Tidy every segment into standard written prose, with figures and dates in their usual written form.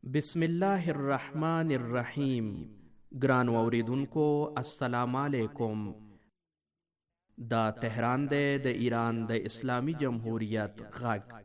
بسم الله الرحمن الرحیم. ګران اوریدونکو السلام علیکم. دا تهران دی د ایران د اسلامی جمهوریت غږ.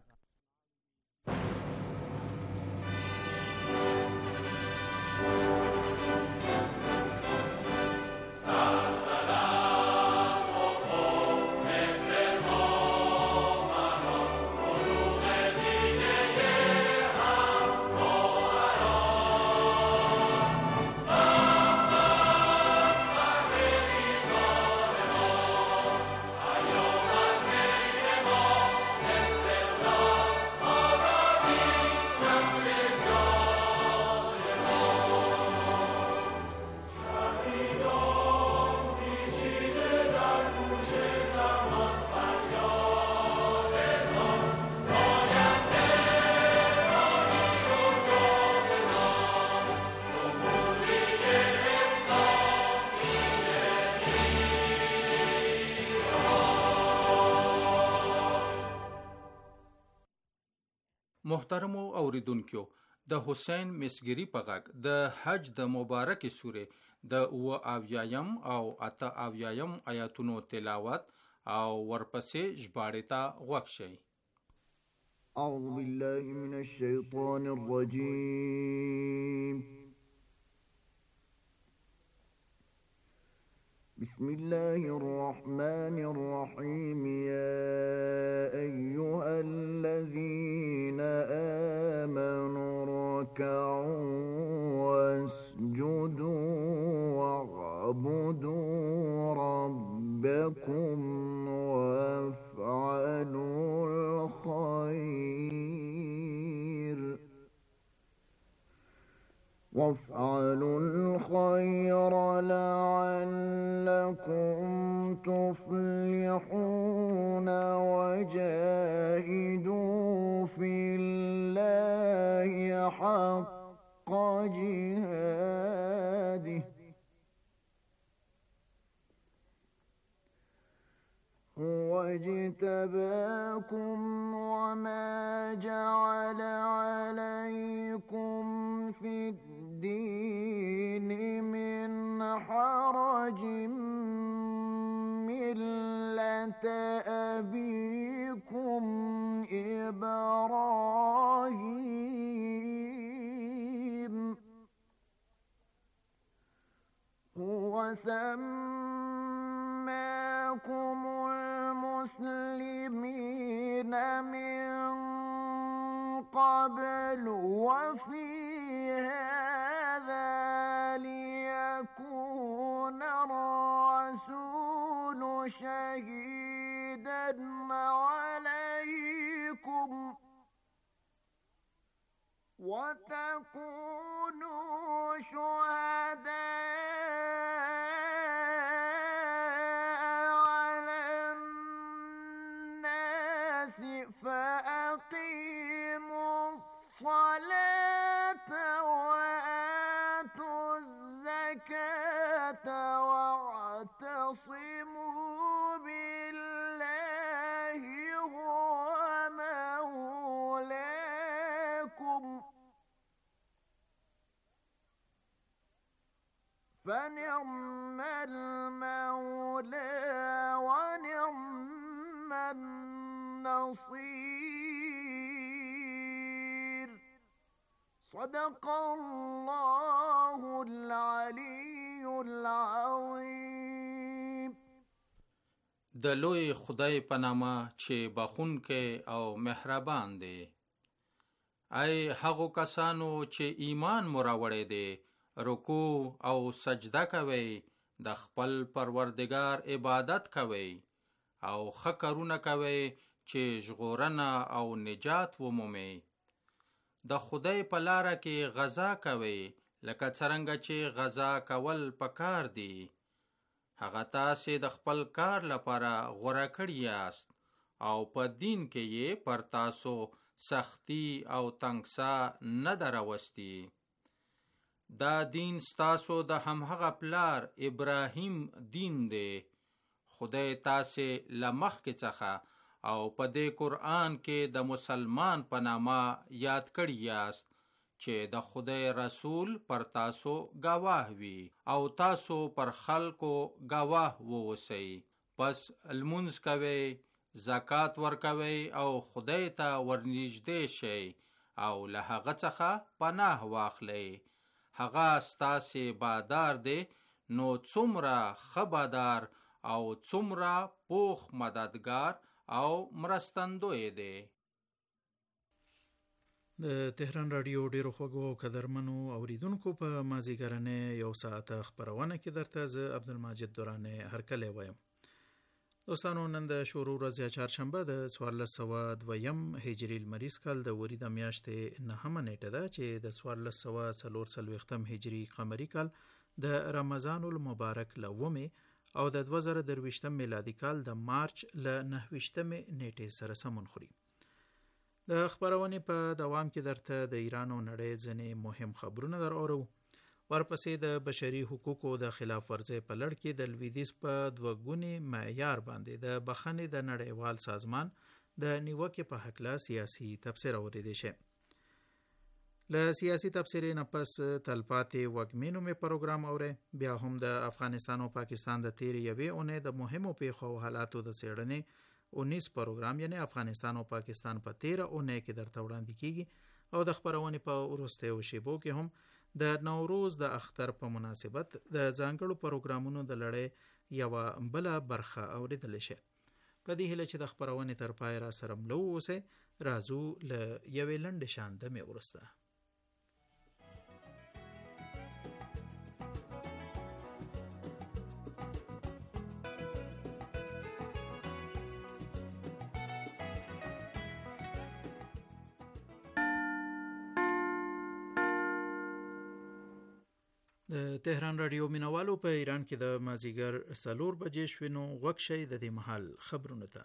محترمو اوریدونکو، د حسین مسګری په غږ د حج د مبارک سورې د اویایم او 88 آیاتونو تلاوت او ورپسې ژباړې ته غوږ شئ. اعوذ بالله من الشیطان الرجیم. بسم الله الرحمن الرحيم. يا أيها الذين آمنوا اركعوا واسجدوا واعبدوا ربكم وافعلوا الخير لعلكم تفلحون وجاهدوا في الله حق جهاده هو اجتباكم وما جعل عليكم في الدين من حرج ملة أبيكم إبراهيم هو سماكم المسلمين من قبل وفي هذا ليكون الرسول شهيدا عليكم وتكونوا شهداء على الناس فأقيموا الصلاة وآتوا الزكاة واعتصموا بالله هو مولاكم فنعم المولى ونعم النصير. صدق الله العلي العظيم. د لوی خدای په نامه چې بخښونکی او مهربان دی. ای هغو کسانو چې ایمان مو راوړی دی، رکوع او سجده کوئ، د خپل پروردگار عبادت کوئ او ښه کارونه کوئ چې ژغورنه او نجات ومومئ. د خدای په لاره کې غزا کوئ لکه څرنګه چې غزا کول پکار دي. هغه تاسې د خپل کار لپاره غوره کړي یاست او په دین کې یې پر تاسو سختی او تنګسا نه ده راوستي. دا دین ستاسو د همهغه پلار ابراهیم دین دی. خدای تاسې له مخکې څخه او په دې قرآن کې د مسلمان په نامه یاد کړي یاست چې د خدای رسول پر تاسو گواه وي او تاسو پر خلکو گواه ووسئ. پس لمونځ کوئ، زکات ورکوئ او خدای ته ورنږدې شئ او له هغه څخه پناه واخلئ. هغه ستاسې بادار دی، نو څومره ښه بادار او څومره پوخ مددگار او مرستندوی دی. د تهران رادیو ډیرو خوږو او قدرمنو اوریدونکو په مازیګرنۍ یو ساعت خبرونه کې درته زه عبدالماجد دورانی هرکلی وایم. دوستانو، نن د شروع ورځ چهارشنبه د 1402 هجري لمریز کال د وري د میاشتې 9مه نیټه ده چې د 1440 هجري قمري کال د رمضان المبارک له 9مې او د 2023 میلادي کال د مارچ له 29مې نیټې سره سمون خوري. د خبرونې په دوام کې درته د ایران او نړۍ ځینې مهم خبرونه در اورو. ورپسې د بشري حقوقو د خلاف ورزۍ په لړ کې د لویدیځ په دوهګوني معیار باندې د بخښنې د نړیوال سازمان د نیوکې په هکله سیاسي تبصره اوریدی شي. له سیاسي تبصرې نه پس تلپاتې وږمې نومې پروګرام اورئ. بیا هم د افغانستان او پاکستان د تیرې یوې اونۍ د مهمو پیښو او حالاتو د څېړنې 19 پروګرام یعنی افغانستان او پاکستان په 13 اونۍ کې درته وړاندې کیږي او د خبرونې په وروستیو شیبو کې هم د نوروز د اختر په مناسبت د ځانګړو پروګرامونو د لړۍ یوه بله برخه اوریدلی شي. په دې هیله چې د خبرونې تر پای را سره ملو اوسئ. راځو له یوې لنډې شاندمې وروسته. د تهران رادیو مینوالو په ایران کې د مازیګر 4 بجې شوې، نو غوږ شئ د دې مهال خبرونو ته.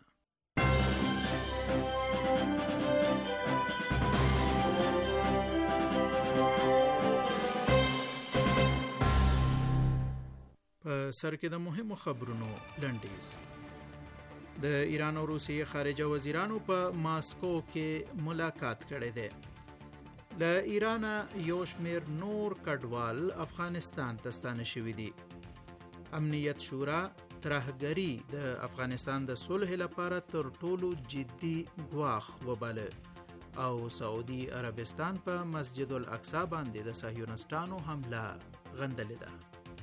په سر کې د مهمو خبرونو لنډیز. د ایران او روسیې خارجه وزیرانو په ماسکو کې ملاقات کړی دی. له ایران یو شمیر نور کډوال افغانستان ته ستانه شوي دي. امنیت شورا ترهګري د افغانستان د صلح لپاره تر ټولو جدي ګواښ وباله او سعودي عربستان په مسجد الاقصی باندې د صهیونیستانو حمله غندلې ده.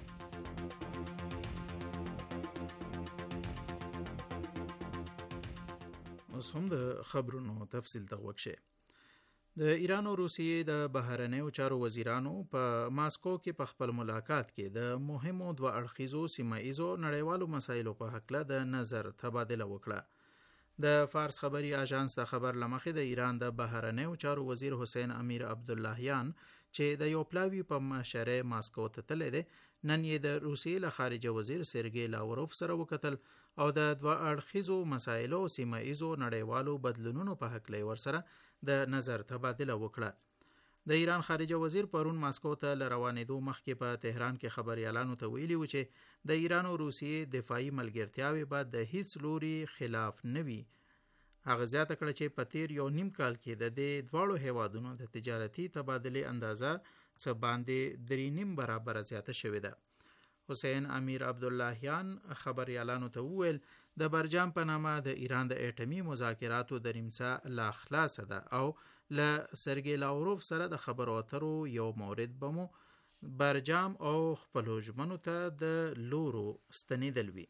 اوس هم د خبرونو تفصیل ته غوږ شئ. د ایران او روسیې د بهرنیو چارو وزیرانو په ماسکو کې په خپل ملاقات کې د مهمو دوه اړخیزو سیمه ایزو نړیوالو مسایلو په هکله د نظر تبادله وکړه. د فارس خبري اژانس د خبر لمخې د ایران د بهرنیو چارو وزیر حسین امیر عبداللهیان چې د یو پلاوی په مشره ماسکو ته تللی دی، نن یې د روسیې له خارجه وزیر سرګی لاوروف سره وکتل او د دوه اړخیزو مسایلو سیمه ایزو نړیوالو بدلونونو په هکله ورسره د نظر تبادله وکړه. د ایران خارجه وزیر پرون ماسکو ته له روانېدو مخکې په تهران کې خبريالانو ته ویلي و چې د ایران او روسیې دفاعي ملګرتیاوې به د هیڅ لوري خلاف نه وي. هغه زیاته کړه چې په تیر یو نیم کال کې د دې دواړو هیوادونو د تجارتي تبادلې اندازه څه باندې 3.5 برابره زیاته شوې ده. حسین امیر عبداللهیان خبريالانو ته وویل د برجام په نامه د ایران د اټومي مذاکراتو د ریمڅه لا خلاصه ده او له سرګی لاوروف سره د خبرو اترو یو مورد بمو برجام او خپلو ژمنو ته د لورو ستنېدل وي.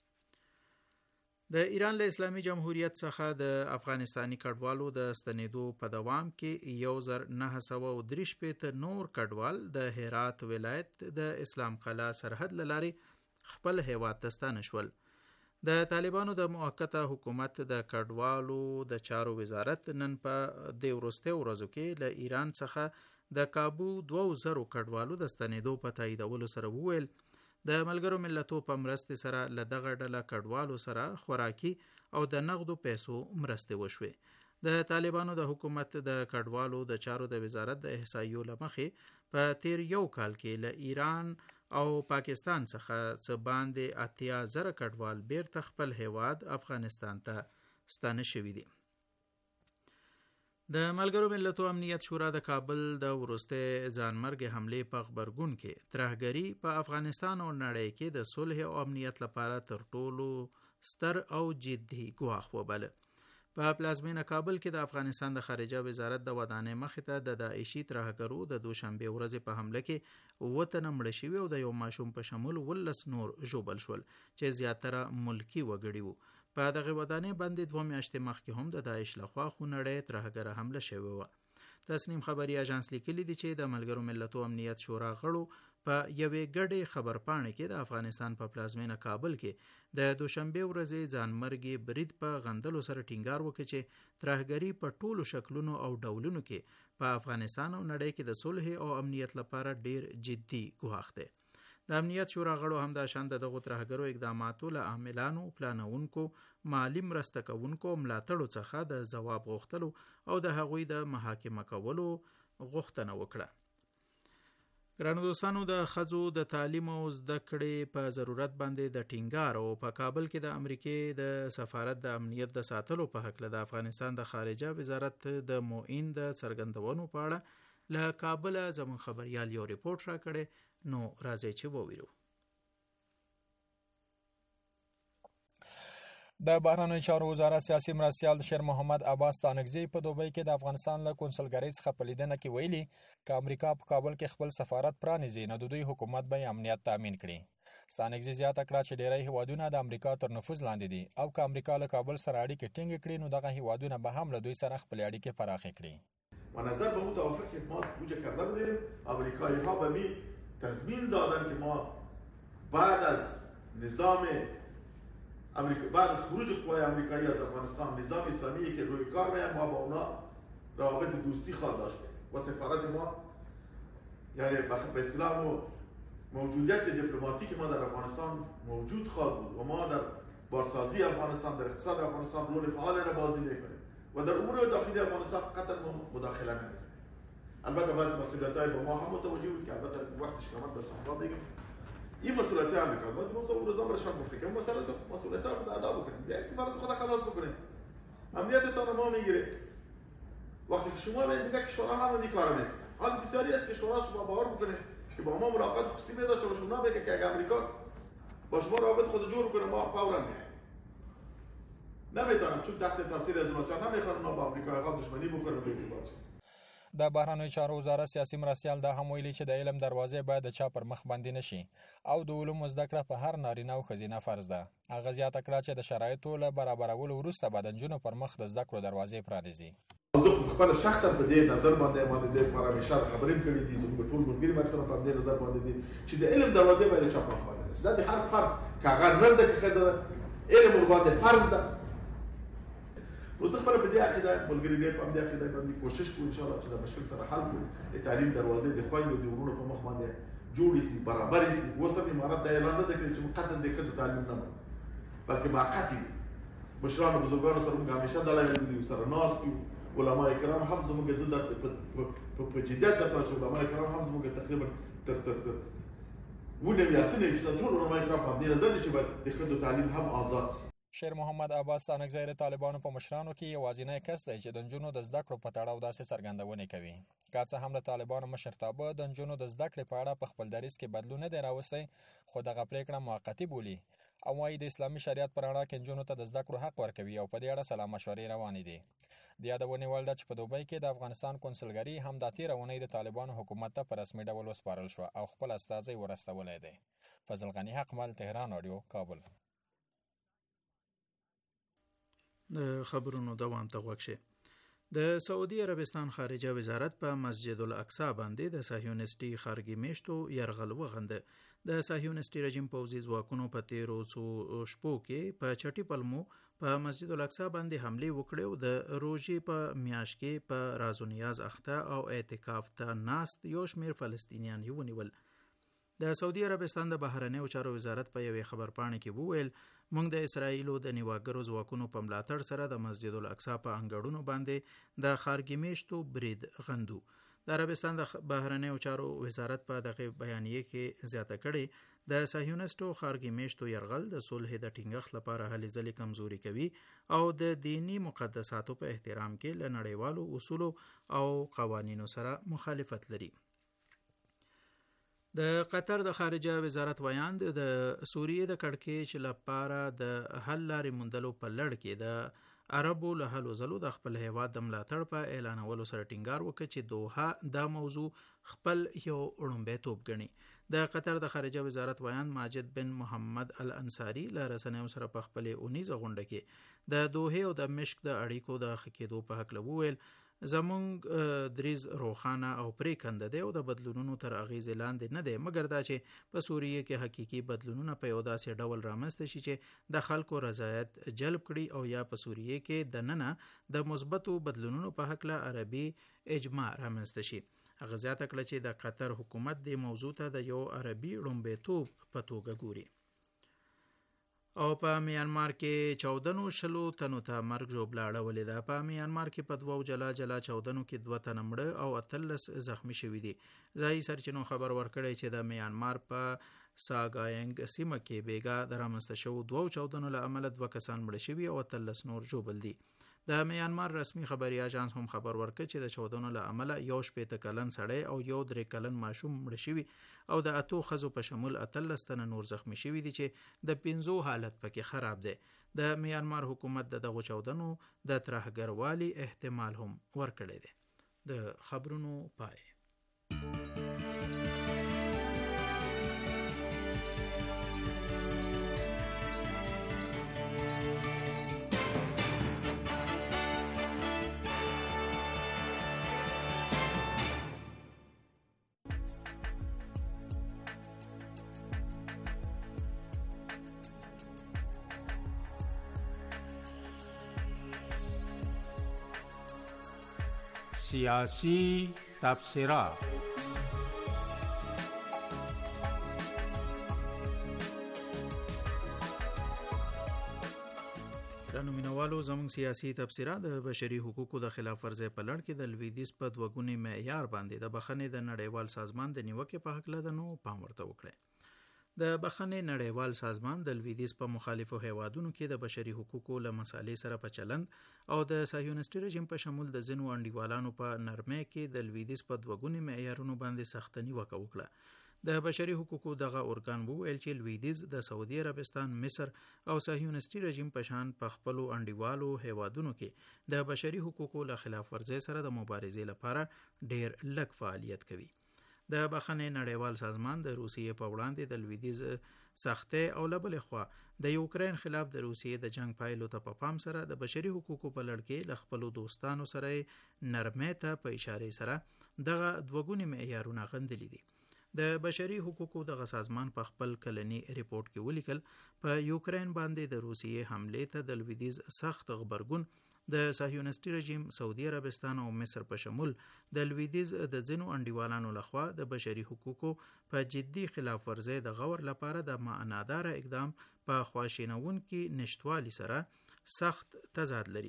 د ایران له اسلامي جمهوریت څخه د افغانستاني کډوالو د ستنېدو په دوام کې 1943 نور کډوال د هرات ولایت د اسلام قلعه سرحد له لارې خپل هیواد ته ستانه شول. د طالبانو د موقته حکومت د کډوالو د چارو وزارت نن په د وروستیو ورځو کې له ایران څخه د کابو 2000 کډوالو د ستنېدو په تاییدولو سره وویل د ملګرو ملتونو په مرستې سره له دغه ډله کډوالو سره خوراکي او د نغدو پیسو مرستې وشوې. د طالبانو د حکومت د کډوالو د چارو د وزارت د احصایو له مخې په تیر یو کال کې له ایران او پاکستان څخه څه باندې 80,000 کډوال بیرته خپل هیواد افغانستان ته ستانه شوي دي. د ملګرو ملتونو امنیت شورا د کابل د وروسته ځانمرګ حملې په خبرګون کې ترهګري په افغانستان او نړۍ کې د صلح او امنیت لپاره تر ټولو ستر او جدي ګواښ وباله. په پلازمینه کابل کې د افغانستان د خارجه وزارت د ودانۍ مخې ته د داعشي ترهګرو د دوشنبه ورځې په حمله کې 7 تنه مړه شوي او د یو ماشوم په شمول 19 نور ژوبل شول چې زیاتره ملکی وګړي وو. په دغه ودانۍ باندې 2 میاشتې مخکې هم د داعش لخوا خونړۍ ترهګره حمله شوې وه. تسنیم خبري اژانس لیکلي دی چې د ملګرو ملتونو امنیت شورا غړو په یوې ګډې خبرپاڼې کې د افغانستان په پلازمینه کابل کې د دوشنبه ورځې ځانمرګي برید په غندلو سره ټینګار وکړ چې ترهګري په ټولو شکلونو او ډولونو کې په افغانستان او نړۍ کې د صلح او امنیت لپاره ډیر جدي ګواښ دی. د امنیت شورا غړو هم د شان دغه ترهګرو اقداماتو له عاملانو، پلانونکو، مالی مرسته کوونکو، ملاتړو څخه د ځواب غوښتلو او د هغوی د محاکمه کولو غوښتنه وکړه. ګرانو دوستانو، د ښځو د تعلیم او زده کړې په ضرورت باندې د ټینګار او په کابل کې د امریکې د سفارت د امنیت د ساتلو په هکله د افغانستان د خارجه وزارت د معین د څرګندونو په اړه له کابل زموږ خبريال یو ریپورت را کړی. نو راځي چې وویرو. د بهرنیو چارو وزارت سیاسي مرستیال شیر محمد عباس تانکزی په دوبۍ کې د افغانستان له کونسلګرۍ څخه په لیدنه کې ویلي چې امریکا په کابل کې خپل سفارت پرانیزي نو د دوی حکومت به امنیت تامین کړي. تانکزی زیاته کړه چې ډیری هیوادونه د امریکا تر نفوذ لاندې دي او که امریکا له کابل سره اړیکې ټینګ کړي نو دغه هیوادونه به هم له دوی سره خپل اړیکې پراخې کړي. و نظر به متوافق ما بودجه کرده بودیم. آمریکایی‌ها به می تضمین دادن که ما بعد از نظام بعد از خروج قوای آمریکایی از افغانستان نظام اسلامی که روی کار میاد ما با اونا روابط دوستی خواهد داشتیم و سفارت ما یعنی به اصطلاح موجودیت دیپلماتیک ما در افغانستان موجود خواهد بود و ما در بارسازی افغانستان در اقتصاد افغانستان رول فعال را بازی میکنیم و در امور داخلی افغانستان قطعا مداخله نمیکنیم. البته بعضی مسئولیت‌های با ما هم متوجه بود که البته وقتش کمر به تمام بگم این مسئولیت‌های آمریکا ما دو سال روزا برشان گفته که مسئولیت‌ها خود ادا بکنیم. یک سفارت خود خلاص بکنیم. امنیتتان ما میگیره. وقتی که شما به دیگه کشورها هم این کارو میکنن. حال بسیاری از کشورها شما باور بکنید که با ما ملاقات خصوصی نداشته و شما بگه که اگه امریکا با شما روابط خود جور کنه ما فوراً میایم. نمیتونم چون تحت تاثیر از روسیه نمیخوام ما با امریکا دشمنی بکنیم به اعتبار د بهرنیو چارو وزارت سیاسي مرستیال دا هم ویلي چې د علم دروازې باید د چا پر مخ باندې نشي او د علومو زده کړه په هر نارینه او ښځینه فرض ده. هغه زیاته کړه چې د شرایطو له برابرولو وروسته به د نجونو پر مخ د زده کړو دروازې پرانیزي. زه خپل شخصا په دې نظر باندې ما د دې لپاره همیشه خبرې کړې دي. زموږ ټول ملګري مکسره په دې نظر باندې دي چې د علم دروازې باید د چا پر مخ باندې نشي. دا د هر فرد که هغه نر ده که ښځه ده علم ورباندې فرض ده. نو زه خپل په دې عقیده ملګري ډېر په دې عقیده باندې کوشش کوم ان شاء الله چې دا مشکل سره حل کړو. د تعلیم دروازې د خویندو د ورونو په مخ باندې جوړې شي، برابرې شي. اوس هم امارت دا اعلان نه دی کړی چې مقتل د ښځو تعلیم نه مني بلکې موقت دي. مشرانو بزرګانو سره موږ همیشه دا ویلي سره ناست یو. علما کرام هم زموږ زنده په جدیت دغه چې علما کرام هم زموږ تقریبا تر ونوي اتنې چې ټول علما کرام په دې نظر چې باید د ښځو تعلیم هم آزاد شي. شیر محمد عباس تانکزی د طالبانو په مشرانو کې یوازینی کس دی چې د نجونو د زده کړو په تړاو داسې څرګندونې کوي. که څه هم د طالبانو مشرتابه د نجونو د زده کړې په اړه په خپل دریځ کې بدلون نه دی راوستی، خو دغه پریکړه موقتي بولي او وایي د اسلامي شریعت په رڼا کې نجونو ته د زده کړو حق ورکوي او په دې اړه سلا مشورې روانې دي. د یادونې وړ ده چې په دوبۍ کې د افغانستان کونسلګري هم دا تېره اونۍ د طالبانو حکومت ته په رسمي ډول وسپارل شوه او خپل استازی ورستولی دی. فضل غني حقمل، تهران رادیو، کابل. د خبرونو دوام ته غوږ شئ. د سعودي عربستان خارجه وزارت په مسجد الاقصی باندې د صهیونیستي خارګي میشتو یرغل وغنده. د صهیونیستي رژیم پوځي ځواکونو په تیرو څو شپو کې په چټي پلمو په مسجد الاقصی باندې حمله وکړې او د روژې په میاشت کې په راز و نیاز اخته او اعتکاف ته ناست یو شمېر فلسطینیان یې ونیول. د سعودي عربستان د بهرنیو چارو وزارت په یوې خبرپاڼې کې وویل موږ د اسرائیلو د نیواګرو ځواکونو په ملاتړ سره د مسجد الاقصی په انګړونو باندې د خارګي میشتو برید غندو. د عربستان د بهرنیو چارو وزارت په دغه بیانیه کې زیاته کړې د صهیونیستو خارګي میشتو یرغل د صلح د ټینګښت لپاره هلې ځلې کمزوري کوي او د دینی مقدساتو په احترام کې له نړیوالو اصولو او قوانینو سره مخالفت لري. د قطر د خارجه وزارت ویاند د سوریې د کړکېچ لپاره د حل لارې موندلو په لړ کې د عربو له هلو ځلو د خپل هیواد د ملاتړ په اعلانولو سره ټینګار وکړ چې دوحه دا موضوع خپل یو وړومبیتوب ګڼي. د قطر د خارجه وزارت ویاند ماجد بن محمد الانصاري له رسنیو سره په خپلې اونیزه غونډه کې د دوحې او د مشق د اړیکو د ښه کېدو په هکله وویل زمونږ دریز روښانه او پرېکنده دی او د بدلونونو تر اغیزې لاندې نه دی، مګر دا چې په سوریې کې حقیقي بدلونونه په یو داسې ډول رامنځته شي چې د خلکو رضایت جلب کړي او یا په سوریې کې دننه د مثبتو بدلونونو په هکله عربي اجماع رامنځته شي. هغه زیاته کړه چې د قطر حکومت د موضوع ته د یو عربي لومړیتوب په توګه ګوري. او په میانمار کې 14 تنو ته مرګ ژوبله اړولې ده. په میانمار کې په 2 جلا 14 کې 2 تنه مړه او 13 زخمی شوي دي. ځایي سرچینو خبر ورکړی چې د میانمار په ساګاینګ سیمه کې بیګا د رامنځته شوو 2 له امله 2 کسان مړه شوي او 13 نور ژوبل دي. د میانمار رسمي خبري اژانس هم خبر ورکړ چې د 14 له امله یو 18 کلن سړی او یو 3 کلن ماشوم مړه شوي او د 8 ښځو په شمول 13 تنه نور زخمی شوي دي چې د 5 حالت پکې خراب دی. د میانمار حکومت دغه 14 د ترهګروالي احتمال هم ورکړی دی. د خبرونو پای. سیاسی تبصرات. مینوالو زموږ سیاسي تبصره د بشري حقوقو د خلاف ورزۍ په لړ کې د لویدیځ په 2 ګوني معیار باندې د بخښنې د نړیوال سازمان د نیوکې په هکله ده نو پام ورته وکړئ. د بخښنې نړیوال سازمان د لویدیځ په مخالفو هیوادونو کې د بشري حقوقو له مسالې سره په چلند او د صهیونیستي رژیم په شمول د ځینو انډیوالانو په نرمۍ کې د لویدیځ په 2 ګوني معیارونو باندې سخته نیوکه وکړه. د بشري حقوقو دغه ارګان وویل چې لویدیځ د سعودي عربستان، مصر او صهیونیستي رژیم په شان په خپلو انډیوالو هیوادونو کې د بشري حقوقو له خلاف ورزۍ سره د مبارزې لپاره ډیر لږ فعالیت کوي. د بخښنې نړیوال سازمان د روسیې په وړاندې د لویدیځ سختۍ او له بلې خوا د یوکرین خلاف د روسیې د جنگ پایلو ته په پام سره د بشري حقوقو په لړ کې له خپلو دوستانو سره نرمۍ ته په اشارې سره دغه 2 ګوني معیارونه غندلي دي. د بشري حقوقو دغه سازمان په خپل کلني ریپورت کې ولیکل په یوکرین باندې د روسیې حملې ته د لویدیځ سخت غبرګون د صهیونیستي رژیم، سعودي عربستان او مصر په شمول د لویدیځ د ځینو انډیوالانو لخوا د بشري حقوقو په جدي خلاف ورزۍ د غور لپاره د معناداره اقدام په خواشینونکي نشتوالي سره سخت تضاد لري.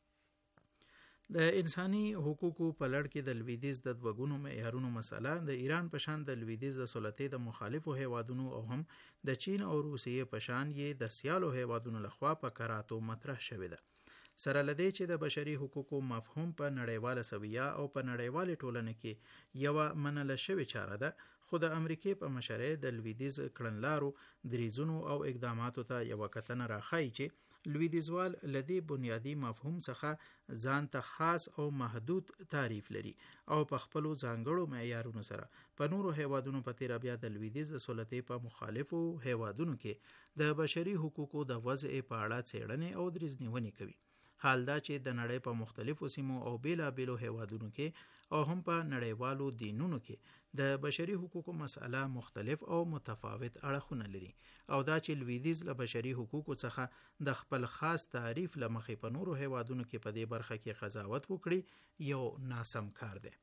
د انساني حقوقو په لړ کې د لویدیځ د 2 ګونو معیارونو مسله د ایران په شان د لویدیځ د سلطې د مخالفو هیوادونو او هم د چین او روسیې په شان یې د سیالو هیوادونو لخوا په کراتو مطرح شوې ده. سره لدی چې د بشري حقوقو مفهوم په نړیواله سویه او په نړیواله ټولنه کې یو منل شوی چاره ده، خو د امریکای په مشرۍ د لویدیځ کړنلارو دریزونو او اقداماتو ته یو کتنه راخایي چې لویدیځوال لدی بنیادی مفهوم څخه ځان ته خاص او محدود تعریف لري او په خپل ځانګړو معیارونو سره په نورو هیوادونو په تیر بیا د لویدیځ سلطې په مخالفو هیوادونو کې د بشري حقوقو د وضع په اړه څېړنې او دریځنیونې کوي. حال دا چې د نړۍ په مختلفو سیمو او بیلابیلو هیوادونو کې او هم په نړیوالو دینونو کې د بشري حقوقو مسأله مختلف او متفاوت اړخونه لري او دا چې لویدیځ له بشري حقوقو څخه د خپل خاص تعریف له مخې په نورو هیوادونو کې په دې برخه کې قضاوت وکړي یو ناسم کار دی.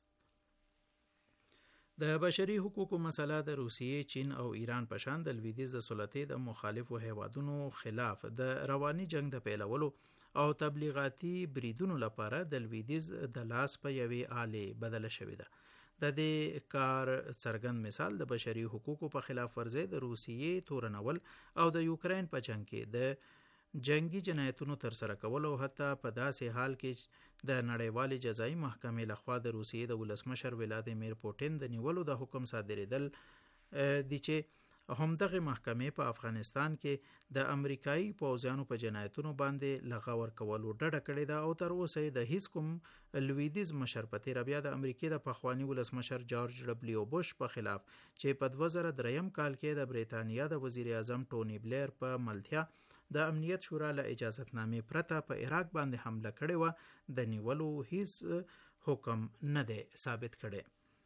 د بشري حقوقو مسله د روسیې، چین او ایران په شان د لویدیځ د سلطې د مخالفو هیوادونو خلاف د رواني جنگ د پیلولو او تبلیغاتي بریدونو لپاره د لویدیځ د لاس په یوې آلې بدله شوې ده. د دې کار څرګند مثال د بشري حقوقو په خلاف ورزي د روسیې تورنول او د یوکرين په جنگ کې د جنگي جنایتونو تر سره کول او حتی په داسې حال کې د نړیوالې جزایي محکمې لخوا د روسیې د ولسمشر ولادیمیر پوټین د نیولو د حکم صادریدل دي چې همدغه محکمې په افغانستان کې د امریکایي پوځیانو په جنایتونو باندې لغور کولو ډډه کړې ده او تر اوسه د هیڅ کوم لویدیز مشر په تیر بیا د امریکای د پخوانی ولسمشر جورج ډبلیو بوش په خلاف چې په 2003 کال کې د بریتانیا د وزیر اعظم ټونی بلیر په ملتیا د امنیت شورا له اجازتنامې پرته په عراق باندې حمله کړې و د نیولو هیڅ حکم نه دی ثابت کړی.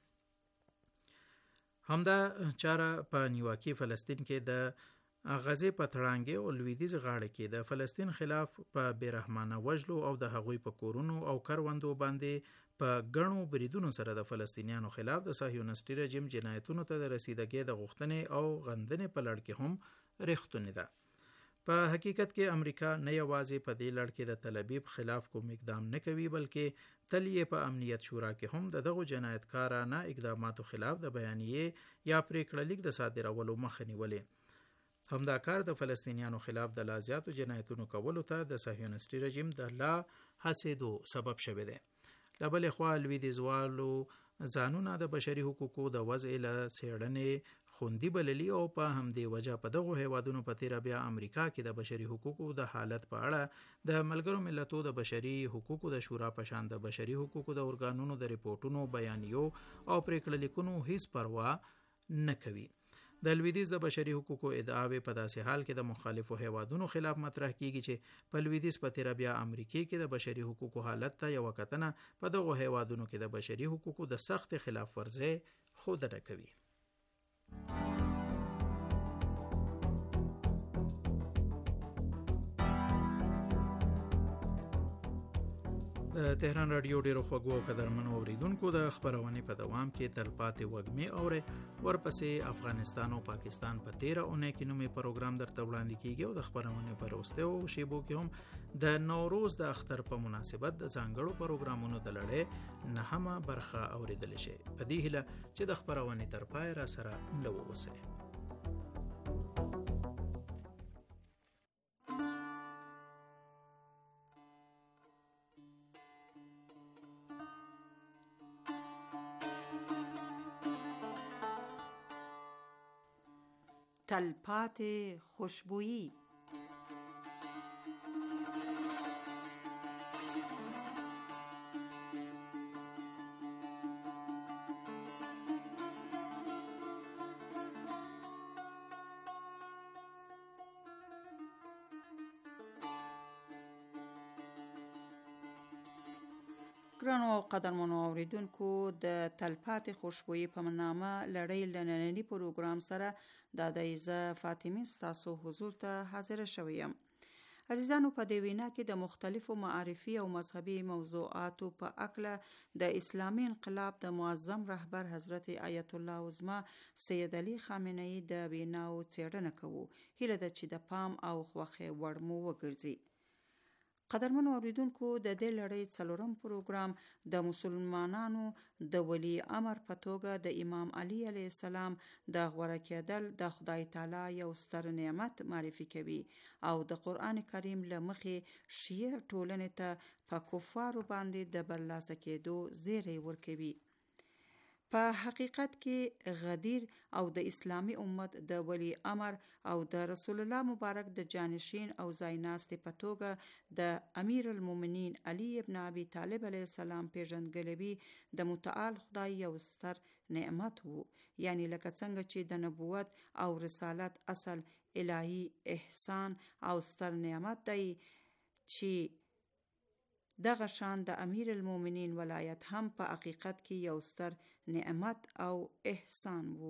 همدا چاره په نیواکي فلسطین کې د غزې په تړانګې او لویدیځ غاړه کې د فلسطین خلاف په بیرحمانه وژلو او د هغوی په کورونو او کروندو باندې په ګڼو بریدونو سره د فلسطینیانو خلاف د صهیونیستي رژیم جنایتونو ته د رسیدګۍ د غوښتنې او غندنې په لړ کې هم ریښتونې ده. په حقیقت کې امریکا نه یوازې په دې لړ کې د تل ابیب خلاف کوم اقدام نه کوي بلکې تل یې په امنیت شورا کې هم د دغو جنایتکارانه اقداماتو خلاف د بیانیې یا پریکړه لیک د صادرولو مخه نیولې. همدا کار د فلسطینیانو خلاف د لا زیاتو جنایتونو کولو ته د صهیونیستي رژیم د لا هڅېدو سبب شوی دی. له بلې خوا لویدیځوالو ځانونه د بشري حقوقو د وضع له څېړنې خوندي بللي او په همدې وجه په دغو هیوادونو په تیره بیا امریکا کې د بشري حقوقو د حالت په اړه د ملګرو ملتونو د بشري حقوقو د شورا په شان د بشري حقوقو د ارګانونو د ریپورټونو بیانیو او پریکړه لیکونو هیڅ پروا نه کوي. د لویدیځ د بشري حقوقو ادعاوې په داسې حال کې د مخالفو هیوادونو خلاف مطرح کیږي چې په لویدیځ په تیره بیا امریکا کې د بشري حقوقو حالت ته یو کتنه په دغو هیوادونو کې د بشري حقوقو د سخت خلاف ورزي ښودنه کوي. د تهران رادیو ډیرو خوږو او قدرمنو اوریدونکو د خبرونې په دوام کې تلپاتې وږمې اورې ورپسې افغانستان او پاکستان په 13 اونۍ کې نومي پروګرام درته وړاندې کیږي او د خبرونې په وروستیو شیبو کې هم د نوروز د اختر په مناسبت د ځانګړو پروګرامونو د لړۍ نهمه برخه اوریدل شي. په دې هیله چې د خبرونې تر پای را سره ملو اوسئ. تلپاتې خوشبویی. ګرانو قدرمنو اوریدونکو د تلپاتې خوشبویی په نامه لړۍ لنننی پروګرام سره د دایزه فاطمی ستاسو حضور ته حاضر شویم. عزیزانو په دې وینا کې د مختلفو معرفي او مذهبي موضوعاتو په اړه د اسلامي انقلاب د معظم رهبر حضرت آیت الله عظما سید علي خامنه‌ای د ویناو څېړنه کوو. هیله ده چې د پام او خوښۍ وړ مو وګرځي. قدرمنو اوریدونکو د دې لړۍ څلورم پروګرام د مسلمانانو د ولی امر په توګه د امام علي علیه السلام د غوره کېدل د خدای تعالی یو ستر نعمت معرفي کوي او د قرآن کریم له مخې شیعه ټولنې ته په کفارو باندې د برلاسه کېدو زیری ورکوي. په حقیقت کې غدیر او د اسلامی امت د ولی امر او د رسول الله مبارک د جانشین او زایناست په توګه د امیر المؤمنین علی ابن ابي طالب علیه السلام پیژندګلوي د متعال خدای یو ستر نعمت وو. یعنی لکه څنګه چې د نبوت او رسالت اصل الهی احسان او ستر نعمت دی چې دغه شان د امیر المؤمنین ولایت هم په حقیقت کې یو ستر نعمت او احسان وو.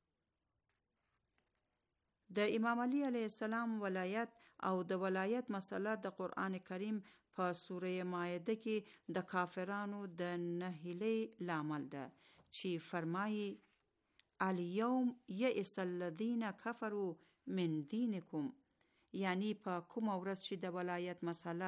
د امام علی علیه السلام ولایت او د ولایت مسله د قرآن کریم په سوره مائده کې د کافرانو د نهیلۍ لامل ده چې فرمایي الیوم یئس الذین کفروا من دینکم، یعنی په کوم ورځ چې د ولایت مسله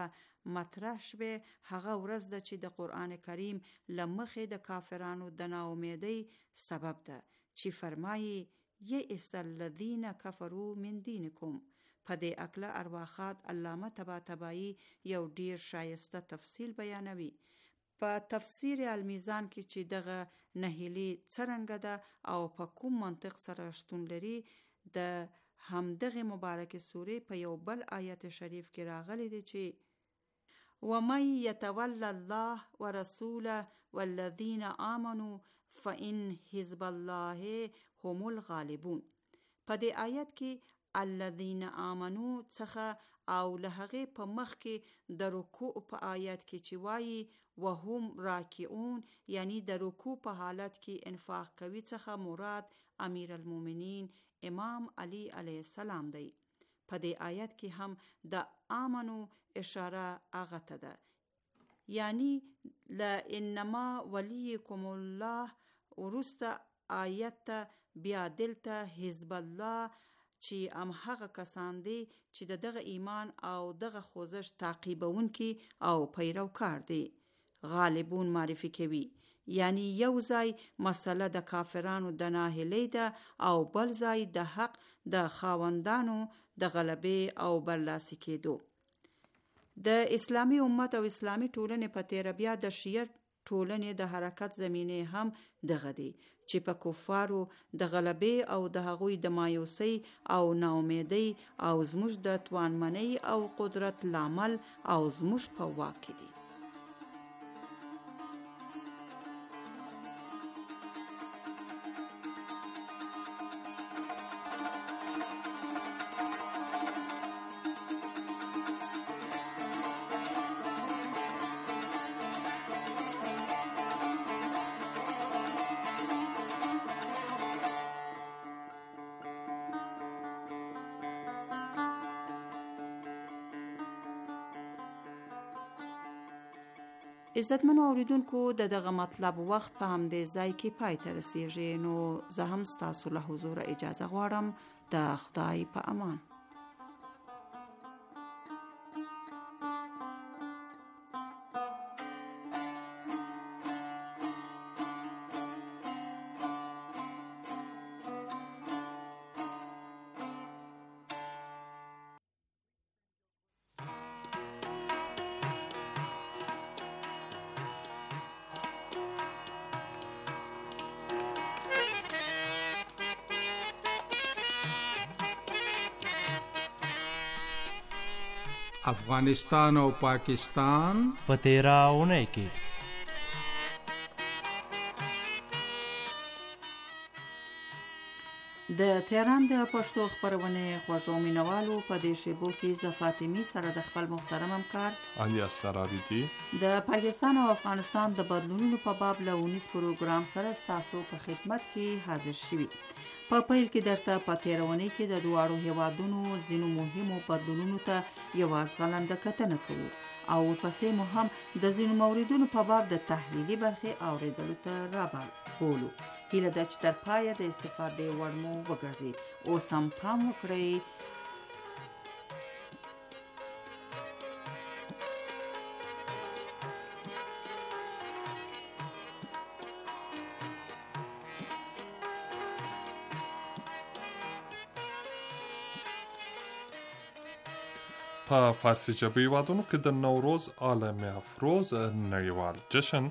مطرح شوه هغه ورځ ده چې د قرآن کریم لمخې د کافرانو د ناامیدۍ سبب ده چې فرمایي یئس الذین کفروا من دینکم. په دې اکله ارواخات علامه طباطبایی یو ډیر شایسته تفصیل بیانوي. په تفسیر المیزان کې چې دغه نهیلی څرنګه ده او په کوم منطق سره شتون لري د همدغه مبارک سوره په یو بل آیت شریف کې راغلی دی چې وَمَن يَتَوَلَّ اللَّهَ وَرَسُولَهُ وَالَّذِينَ آمَنُوا فَإِنَّ حِزْبَ اللَّهِ هُمُ الْغَالِبُونَ. په دې آیت کې الذین آمنو څخه او له هغې په مخ کې د رکوع په آیت کې چې وایي وهم راکعون یعنی د رکوع په حالت کې انفاق کوي څخه مراد امیر المؤمنین امام علی علیه السلام دی. په دې آیت کې هم د آمنو اشاره هغه ته ده یعنی لانما ولیکم الله ورسته آیت ته بیا دلته حزب الله چې هغه کسان دي چې دغه ایمان او دغه خوځښت تعقیبونکي او پیروکار دي. غالبون معرفي کوي یعنی یو ځای مسله د کافرانو د ناهیلۍ ده او بل ځای د حق د خاوندانو د غلبې او برلاسي کېدو. د اسلامی امت او اسلامی ټولنې په تیر بیا د شیعه ټولنې د حرکت زمینه هم دغه دی چې په کفارو د غلبې او د هغوی د مایوسۍ او ناامیدۍ او زموږ د توانمنۍ او قدرت لامل او زموږ په واک کې دي. عزتمنو اوریدونکو دغه مطلب وخت په همدې ځای کې پای ته رسیږي. نو زه هم ستاسو له حضور اجازه غواړم. د خدای په امان. افغانستان او پاکستان په تیراونه کې د تهران د پښتو خبرونه خوږو مینوالو په دې شیبو کې ز فاطمی سره د خپل محترم همکار علي اصغر عابدي د پاکستان او افغانستان د بدلونونو په باب له 19 پروګرام سره تاسو په خدمت کې حاضر شوي. په پیل کې درته په تیرونه کې د دواړو هیوادونو ځینو مهمو بدلونونو ته یو ځغلنده کتنه کوو او ورپسې مو هم د ځینو موردونو په باب د تحلیلي برخې اوریدلو ته رابولو. هیله ده چې تر پایه د استفادې وړ مو وګرځي. اوس هم پام وکړئ په فارسي ژبې هیوادونو کې د نوروز عالم افروز نړیوال جشن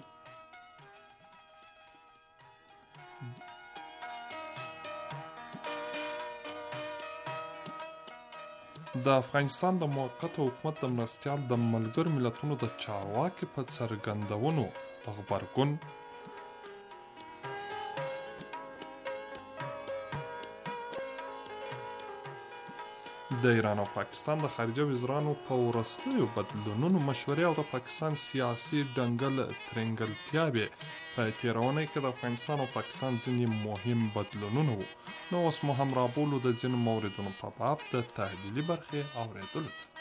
د افغانستان د موقت حکومت د مرستیال د ملګرو ملتونو د چارواکي په څرګندونو غبرګون د ایران او پاکستان د خارجه وزرانو په وروستیو بدلونونو مشورې او د پاکستان سیاسي ډنګل ترنګلتیاوې په تیرونه کې د افغانستان او پاکستان ځینې مهم بدلونونه وو. نو اوس مو هم رابولو د ځینو موردونو په باب د تحلیلي برخې اوریدلو ته.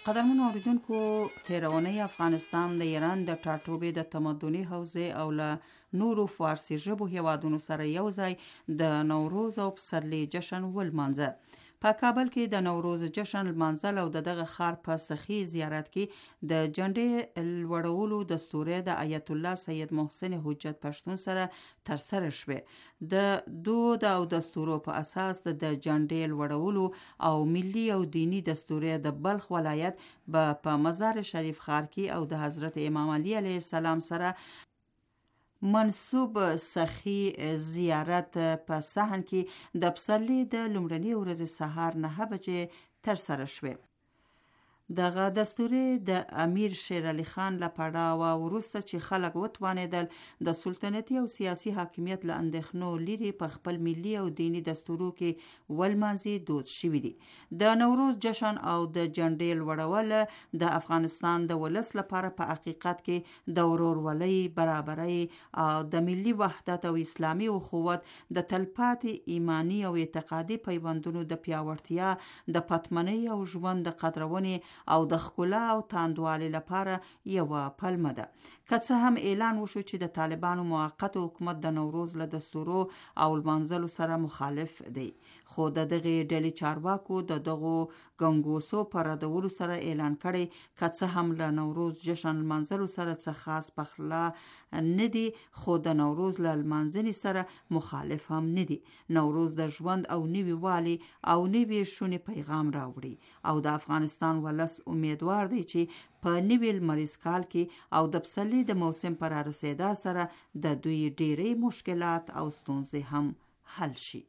قدرمنو اوریدونکو، تیرونی افغانستان د ایران د ټاټوبې د تمدني حوزې او له نورو فارسي ژبو هیوادونو سره یو ځای د نوروز او پسرلي جشن ولمانځه. په کابل کې د نوروز جشن لمانځل او دغه ښار په سخي زیارت کې د جنډې لوړولو دستورې د آیت الله سید محسن حجت پښتون سره ترسره شوې. د دود او دستورو په اساس د جنډې لوړولو او ملي او دینی دستورې د بلخ ولایت په مزار شریف ښار کې او د حضرت امام علی علیه السلام سره منصوب سخی زیارت په صحن کې د پسرلي د لومړنۍ ورځې سهار 9 بجې ترسره شوې. دغه دستورې د امیر شیر علي خان له پړاوه وروسته چې خلک وتوانېدل د سلطنتي او سیاسي حاکمیت له اندېښنو لري په خپل ملي او دینی دستورو کې ولمانځي دود شوي دي. د نوروز جشن او د جنډې لوړول د افغانستان د ولس لپاره په حقیقت کې د ورورولۍ، برابرۍ او د ملي وحدت او اسلامي اخوت د تلپاتې ایمانی او اعتقادي پیوندونو د پیاوړتیا، د پتمنۍ او ژوند د قدرونې او د ښکلا او تاندوالي لپاره یوه پلمه ده. که څه هم اعلان وشو چې د طالبانو موقت حکومت د نوروز له دستورو او لمانځلو سره مخالف دی، خو د دغه ډلې چارواکو د دغو ګنګوسو پر ردولو سره اعلان کړی که څه هم له نوروز جشن لمانځلو سره څه خاص پخلا نه دي، خو د نوروز له لمانځنې سره مخالف هم نه دي. نوروز د ژوند او نوي والي او نوي شونې پیغام راوړي او د افغانستان ولس امیدوار دی چې په نوي لمریز کال کې او د پسرلي د موسم پر رسیدا سره د دوی ډیری مشکلات او ستونزې هم حل شي.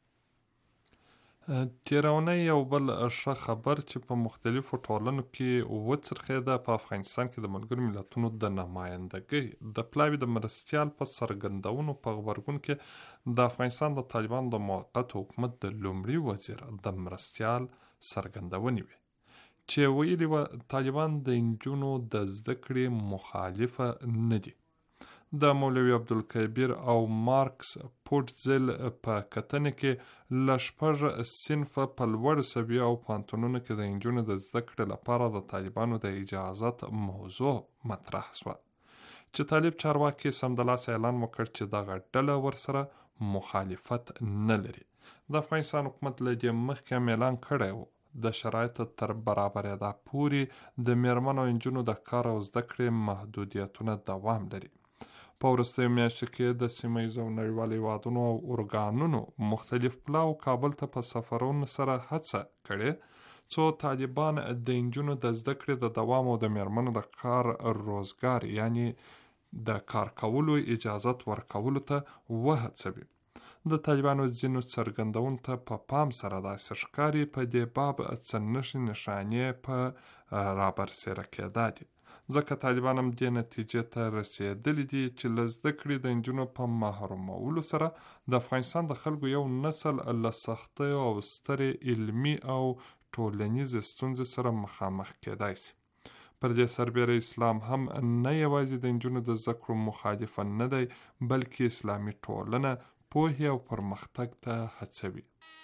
تیرونه یو بل ښه خبر چې په مختلفو ټولنو کې وڅرخېده په افغانستان کې د ملګرو ملتونو د نمایندګۍ د پلاوي د مرستیال په څرګندونو په غبرګون کې د افغانستان د طالبانو د موقت حکومت د لومړي وزیر د مرستیال څرګندونې وي چې ویلي و طالبان د نجونو د زده کړې مخالفه نه دي. د مولوي عبدالکبیر او مارکس پورټزل په کتنې کې له 6 صنفه په لوړ سویه او پوهنتونونو کې د نجونو د زده کړې لپاره د طالبانو د اجازت موضوع مطرح شوه چې طالب چارواکي سمدلاسه اعلان وکړ چې دغه ډله ورسره مخالفت نه لري. د افغانستان حکومت له دې مخکې اعلان کړی و د شرایطو تر برابرېدا پورې د میرمنو او نجونو د کار او زده کړې محدودیتونه دوام لري. په وروستیو میاشتو کې د سیمه ییزو او نړیوالو هیوادونو او ارګانونو مختلف پلاو کابل ته په سفرونو سره هڅه کړې څو طالبان د نجونو د زده کړې د دوام او د میرمنو د کار روزګار یعنی د کار کولو اجازت ورکولو ته وهڅوي. د طالبانو ځینو څرګندونو ته په پام سره داسې ښکاري په دې باب څه نښې نښانې په رابرسېره کېدا دي، ځکه طالبان هم دې نتیجې ته رسېدلي دي چې له زده کړې د نجونو په محرومولو سره د افغانستان د خلکو یو نسل له سختیو او سترې علمي او ټولنیزې ستونزې سره مخامخ کېدای شي. پر دې سربیره اسلام هم نه یوازې د نجونو د زده کړو مخالفه نه دی، بلکې اسلامي ټولنه پوهې او پرمختګ ته هڅوي.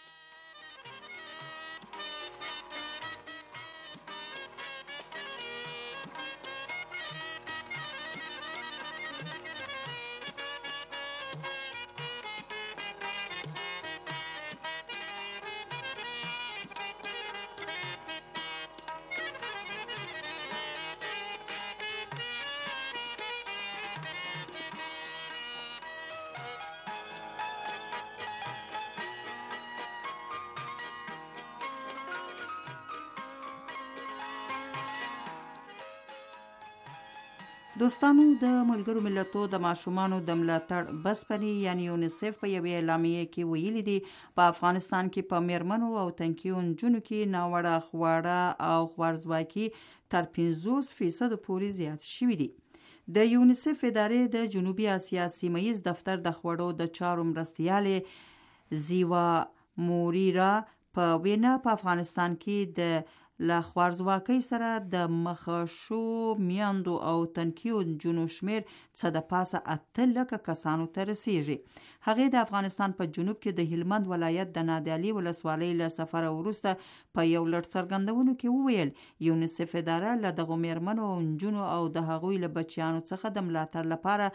دوستانو، د ملګرو ملتو د ماشومانو د ملاتړ بسپنې یعنی یونیسف په یوې اعلامیه کې ویلي دي په افغانستان کې په میرمنو او تنکیو نجونو کې ناوړه خواړه او خوارځواکي تر 50% پورې زیات شوي دي. د یونیسف ادارې د جنوبي اسیا سیمه‌ییز دفتر د خوړو د چارو مرستیالې زیوا موریرا په وینا په افغانستان کې د له خوارزواکۍ سره د مخه شو میندو او تنکیو نجونو شمیر څه د پاسه 8 لکه کسانو ته رسیږي. هغې د افغانستان په جنوب کې د هلمند ولایت د نادعلي ولسوالۍ له سفر وروسته په یو لړ څرګندونو کې وویل یونیسف اداره له دغو میرمنو او نجونو او د هغوی له بچیانو څخه د ملاتړ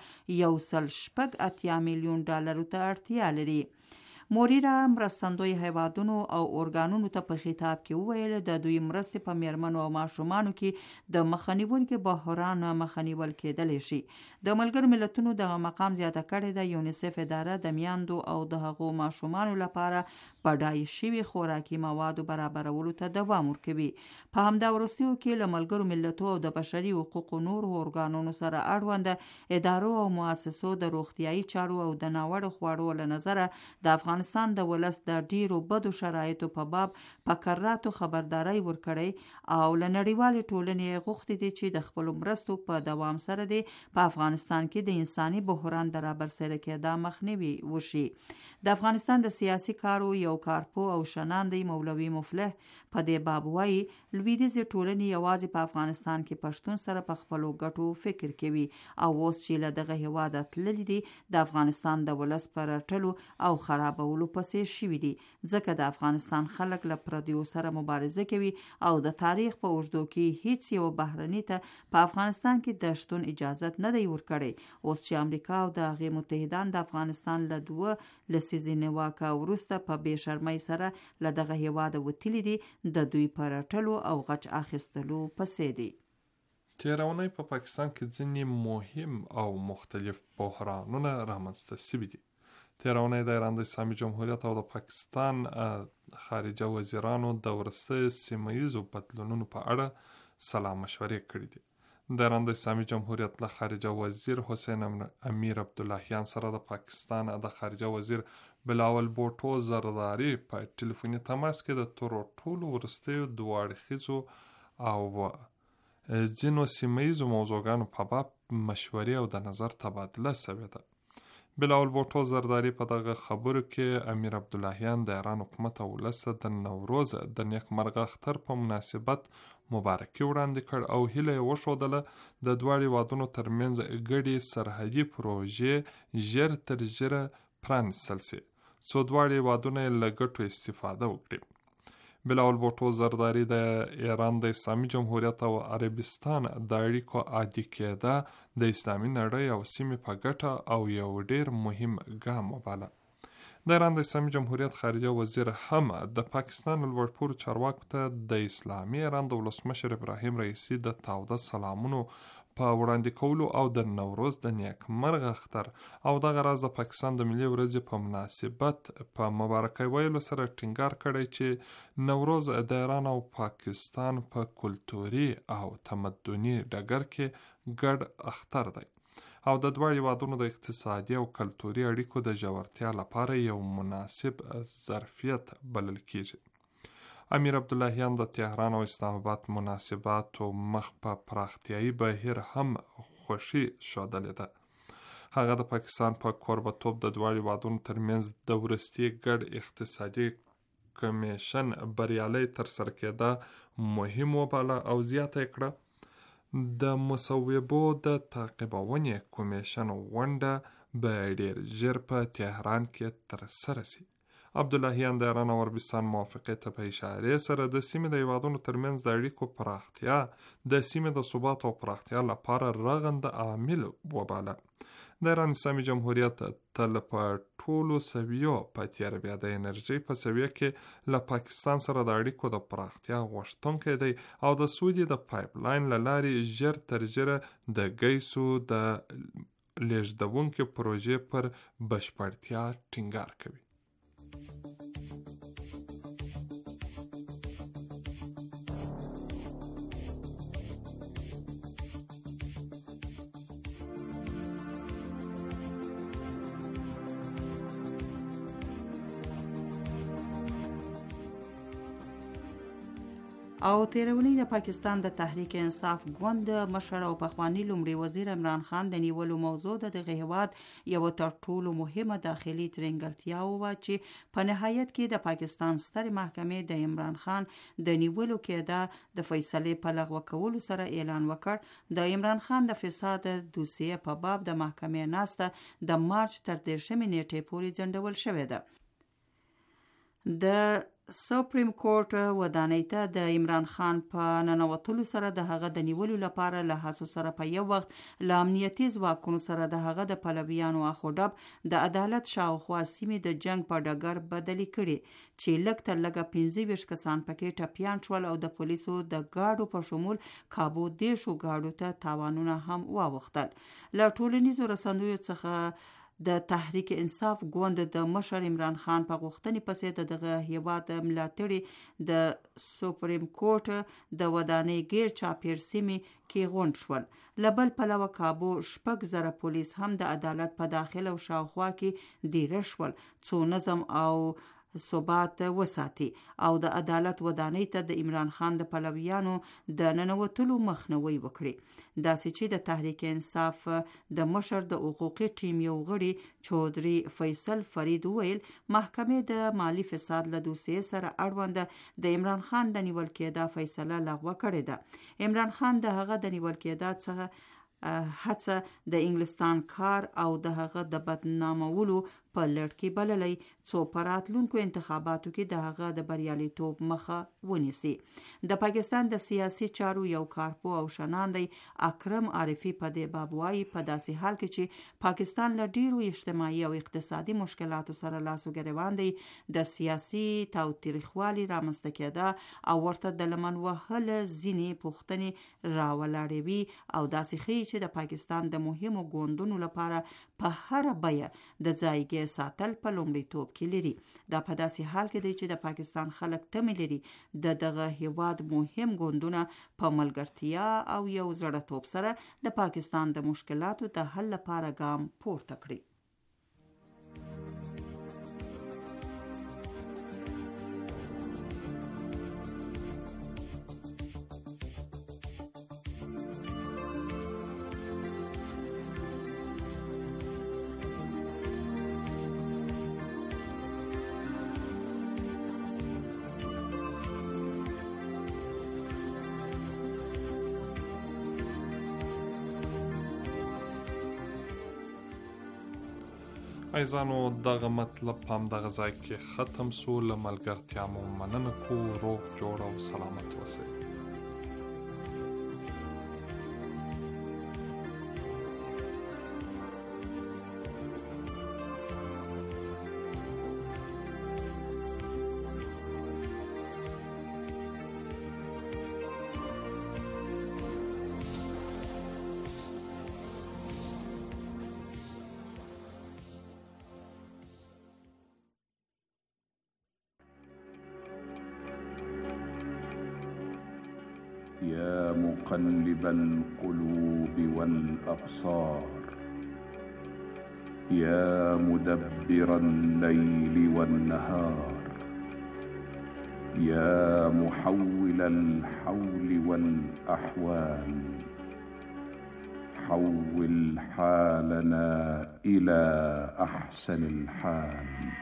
لپاره 1.8 میلیون ډالرو ته اړتیا لري. موریرا مرستندوی هیوادونو او ارګانونو ته په خطاب کې وویل د دوی مرستې په میرمنو او ماشومانو کې د مخنیوونکي بحران مخنیول کېدلی شي. د ملګرو ملتونو دغه مقام زیاته کړې ده یونیسف اداره د میاندو او د هغو ماشومانو لپاره بډای شوي خوراکي موادو برابرولو ته دوام ورکوي. په همدا وروستیو کې له ملګرو ملتونو او د بشري حقوقو نورو ارګانونو سره اړونده ادارو او مؤسسو د روغتیايي چارو او د ناوړو خواړو له نظره د افغانستان د ولس د ډیرو بدو شرایطو په باب په کراتو خبرداري ورکړي او له نړیوالې ټولنې غوښتي دي چې د خپل مرستو په دوام سره دی په افغانستان کې د انساني بحران د رابرسېره کېدا مخنیوي وشي. د افغانستان د سیاسي کارو یو کارپو او شناندی مولوي مفلح په دې باب وایي لویدیځې ټولنې یوازې په افغانستان کې پښتون سره په خپلو ګټو فکر کوي او اوس چې له دغه هیواده تللي دي د افغانستان د ولس پر رټلو او خرابولو پسې شوي دي ځکه د افغانستان خلک له پردیو سره مبارزه کوي او د تاریخ په اوږدو کې هیڅ یو بهرني ته په افغانستان کې د شتون اجازت نه دی ورکړی. اوس چې امریکا او د هغې متحدان د افغانستان له 2 لسیزې نیواکه وروسته په بې شرمۍ سره له دغه هیواده وتلي دي د دوی په رټلو او غچ اخیستلو پسې دي. تېره اونۍ په پاکستان کې ځینې مهم او مختلف بحرانونه رامنځته شوي دي. تېره اونۍ د ایران د اسلامي جمهوریت او د پاکستان خارجه وزیرانو د وروستیو سیمه ییزو بدلونونو په اړه سلا مشورې کړي دي. د ایران د اسلامي جمهوریت له خارجه وزیر حسین امیر عبداللهیان سره د پاکستان د خارجه وزیر بلاول بوټو زرداری په ټلیفوني تماس کې د تر ټولو وروستیو دوه اړخیزو او ځینو سیمه ییزو موضوعګانو په باب مشورې او د نظر تبادله شوې ده. بلاول بوټو زرداری په دغه خبرو کې امیر عبداللهیان د ایران حکومت او ولس د نوروز د نیکمرغه اختر په مناسبت مبارکي وړاندې کړ او هیله یې وښودله د دواړو هیوادونو ترمنځ ګډې سرحدي پروژې ژر تر ژره پرانیستل شي څو دواړو هیوادونه یې له ګټو استفاده وکړي. بلاول بوټو زرداری د ایران د اسلامي جمهوریت او عربستان د اړیکو عادي کېده د اسلامي نړۍ او سیمې په ګټه او یو ډیر مهم ګام وباله. د ایران د اسلامي جمهوریت خارجه وزیر هم د پاکستان لوړپوړو چارواکو ته د اسلامي ایران د ولسمشر ابراهیم رئیسي د تاوده سلامونو په وړاندې کولو او د نوروز د نیکمرغه اختر او دغه راز د پاکستان د ملي ورځې په مناسبت په مبارکۍ ویلو سره ټینګار کړی چې نوروز د ایران او پاکستان په کلتوري او تمدني ډګر کې ګډ اختر دی او د دوه هیوادونو د اقتصادي او کلتوري اړیکو د ژورتیا لپاره یو مناسب ظرفیت بلل کیږي. امیر عبداللهیان د تهران او اسلام آباد مناسباتو مخ په پراختیایي بهیر هم خوښي ښودلې ده. هغه د پاکستان په کوربه‌توب د دواړو هیوادونو ترمنځ د وروستي ګډ اقتصادي کمیشن بریالۍ ترسره کېده مهم وباله او زیاته یې کړه د مصوبو د تعقیبونې کمیشن غونډه به ډیر ژر په تهران کې ترسره شي. عبداللهیان د ایران او عربستان موافقې ته په اشارې سره د سیمې د هیوادونو ترمنځ د اړیکو پراختیا د سیمې د ثبات او پراختیا لپاره رغنده عامل وباله. د ایران اسلامي جمهوریت تل په ټولو سویو په تیاره بیا د انرژۍ په سویه کې له پاکستان سره د اړیکو د پراختیا غوښتونکی دی او د سودي د پایپ لاین له لارې ژر تر ژره د ګیسو د لیږدونکې پروژې پر بشپړتیا ټینګار کوي. او تیرونی د پاکستان د تحریک انصاف ګوند مشر او پخوانی لومړي وزیر عمران خان د نیولو موضوع د دغه هیواد یو تر ټولو مهمه داخلي ترنګلتیا و چې په نهایت کې د پاکستان ستر محکمې د عمران خان د نیولو کېده د فیصلې په لغوه کولو سره اعلان وکړ. د عمران خان د فساد دوسیه په باب د محکمې ناسته د مارچ تر 13 نیټې پورې ځنډول شوې ده. د سپریم کورټ ودانۍ ته د عمران خان په ننوتلو سره د هغه د نیولو لپاره له هڅو سره په یو وخت له امنیتي ځواکونو سره د هغه د پلویانو اخوډب د عدالت شاوخوا سیمې د جنگ په ډګر بدلی کړي چې لږ تر لږه 25 کسان پکې ټپیان شول او د پولیسو د ګاډو په شمول کابو دیشو ګاډو ته تاوانونه هم واوښتل. له ټولنیزو رسنیو څخه د تحریک انصاف ګوند د مشر عمران خان په غوښتنې پسې دغه هیواد ملاتړي د سپریم کورټ د ودانۍ غیر چاپیر سیمې کې غونډ شول. لبل پلوه کابو 6,000 پولیس هم د عدالت په داخل او شاوخوا کې دیره شول څو نظم او ثبات وساتي او د عدالت ودانۍ ته د عمران خان د پلویانو د ننوتلو مخنیوي وکړي. داسې چې د تحریک انصاف د مشر د حقوقي ټیم یو غړي چودري فیصل فرید ویل محکمې د مالی فساد له دوسیې سره اړوند د عمران خان د نیول کېدا فیصله لغوه کړې ده. عمران خان د هغه د نیول کېدا څخه هڅه د انګلستان کار او د هغه د بدنامولو په لړ کې بللې څو په راتلونکو انتخاباتو کې د هغه د بریالیتوب مخه ونیسي. د پاکستان د سیاسي چارو یو کارپو او شناندی اکرم عارفی په دې باب وایي په داسې حال کې چې پاکستان له ډیرو اجتماعي او اقتصادي مشکلاتو سره لاس و ګریوان دی د سیاسي تاوتریخوالي رامنځته کېده او ورته د لمن وهل ځینې پوښتنې راولاړوي او داسې ښیي چې د پاکستان د مهمو ګوندونو لپاره په هر بیه د ځایګي ساتل په لومړیتوب کې لري. دا په داسې حال کې دی چې د پاکستان خلک تمه لري د دغه هیواد مهم ګوندونه په ملګرتیا او یو زړه‌توب سره د پاکستان د مشکلاتو د حل لپاره ګام پورته کړي. ایزانو دغه مطلب په همدغه ځای کې ختم سو. له ملګرتیا مو مننه کو. روغ جوړ او سلامت اوسئ. يا مقلب القلوب والأبصار يا مدبر الليل والنهار يا محول الحول والأحوال حول حالنا إلى أحسن الحال.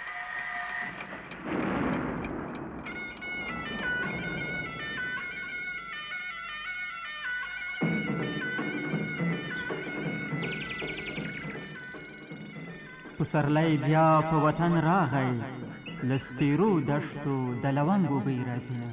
پسرلی بیا په وطن راغی لسپیرو دشتو د لونګو بوی راځینه.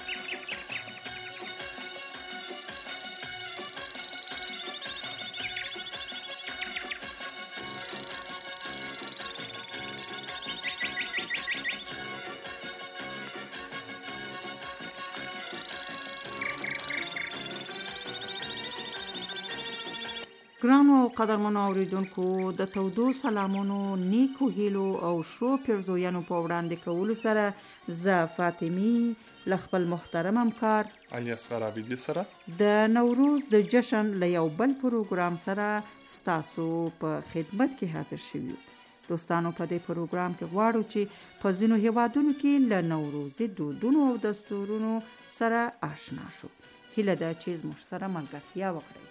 ګرانو او قدرمنو اوریدونکو د تودو سلامونو نیکو هیلو او شو پیرزویانو په وړاندې کولو سره زه فاطمی له خپل محترم همکار علي اصغر عابدي سره د نوروز د جشن له یو بل پروګرام سره ستاسو په خدمت کې حاضر شوي. دوستانو په دې پروګرام کې غواړو چې په ځینو هیوادونو کې له نوروزي دودونو او دستورونو سره آشنا شو. هیله ده چې زموږ سره ملګرتیا وکړئ.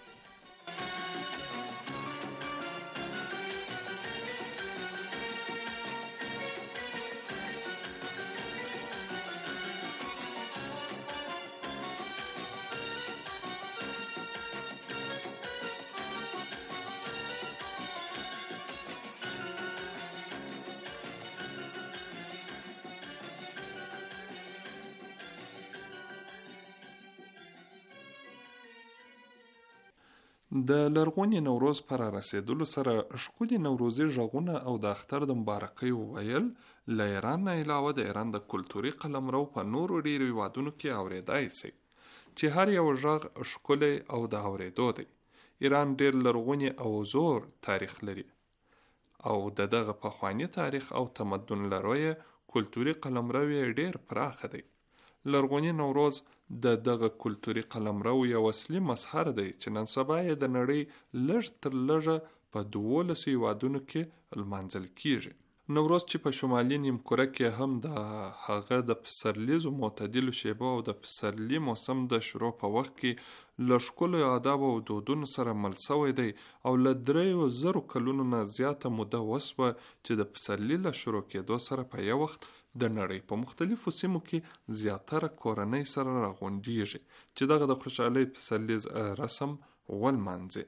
د لرغوني نوروز پر رسیدلو سره ښکلي نوروزي غږونه او د اختر د مبارکۍ ویل له ایران نه علاوه د ایران د کلتوري قلمرو په نورو ډیرو هیوادونو کې اوریدای شي چې هر یو غږ ښکلی او د اوریدو دی. ایران ډیر لرغوني او زوړ تاریخ لري او د دغه پخوانی تاریخ او تمدن لري کلتوري قلمرو ډیر پراخ دی. لرغوني نوروز د دغه کلتوري قلمرو یو اصلي مظهر دی چې نن سبا یې د نړۍ لږ تر لږه په 12 هیوادونو کې لمانځل کیږي. نوروز چې په شمالي نیمکره کې هم د هغه د پسرلیزو معتدلو شیبو او د پسرلي موسم د شروع په وخت کې له ښکلو آداب او دودونو سره مل شوی دی او له 3000 کلونو نه زیاته موده وسوه چې د پسرلي له شروع کېدو سره په یو وخت د نړۍ په مختلفو سیمو کې زیاتره کورنۍ سره راغونډیږي چې دغه د خوشحالۍ پسرلیز رسم ولمانځي.